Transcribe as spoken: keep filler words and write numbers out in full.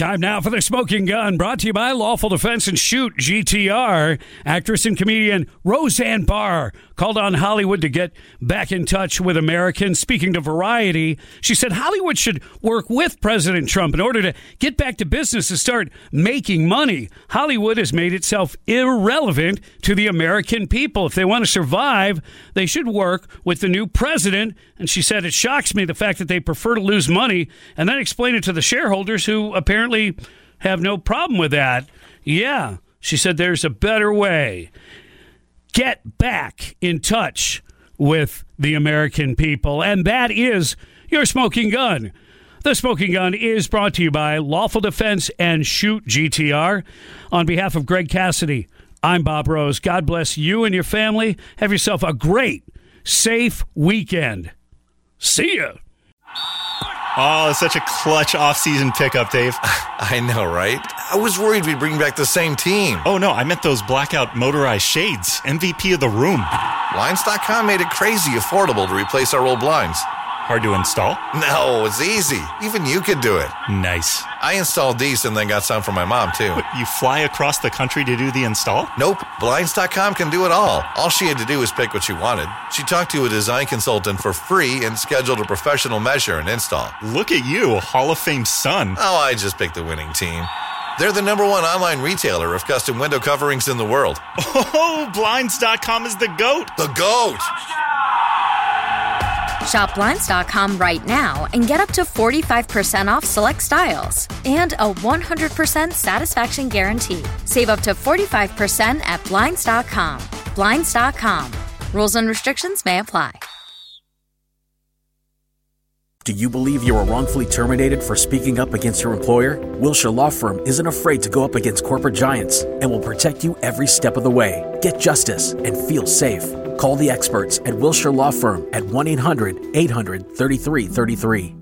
Time now for the Smoking Gun, brought to you by Lawful Defense and Shoot, G T R. Actress and comedian Roseanne Barr called on Hollywood to get back in touch with Americans. Speaking to Variety, she said Hollywood should work with President Trump in order to get back to business and start making money. Hollywood has made itself irrelevant to the American people. If they want to survive, they should work with the new president. And she said, it shocks me the fact that they prefer to lose money, and then explain it to the shareholders who apparently have no problem with that. Yeah, she said there's a better way. Get back in touch with the American people, and that is your Smoking Gun. The Smoking Gun is brought to you by Lawful Defense and Shoot, G T R. On behalf of Greg Cassidy, I'm Bob Rose. God bless you and your family. Have yourself a great, safe weekend. See ya. Oh, it's such a clutch off-season pickup, Dave. I know, right? I was worried we'd bring back the same team. Oh, no, I meant those blackout motorized shades. M V P of the room. Blinds dot com made it crazy affordable to replace our old blinds. Hard to install? No, it's easy. Even you could do it. Nice. I installed these and then got some for my mom, too. What, you fly across the country to do the install? Nope. Blinds dot com can do it all. All she had to do was pick what she wanted. She talked to a design consultant for free and scheduled a professional measure and install. Look at you, Hall of Fame son. Oh, I just picked the winning team. They're the number one online retailer of custom window coverings in the world. Oh, Blinds dot com is the GOAT. The GOAT! Shop Blinds dot com right now and get up to forty-five percent off select styles and a one hundred percent satisfaction guarantee. Save up to forty-five percent at Blinds dot com. Blinds dot com. Rules and restrictions may apply. Do you believe you were wrongfully terminated for speaking up against your employer? Wilshire Law Firm isn't afraid to go up against corporate giants and will protect you every step of the way. Get justice and feel safe. Call the experts at Wilshire Law Firm at one eight hundred eight hundred thirty-three thirty-three.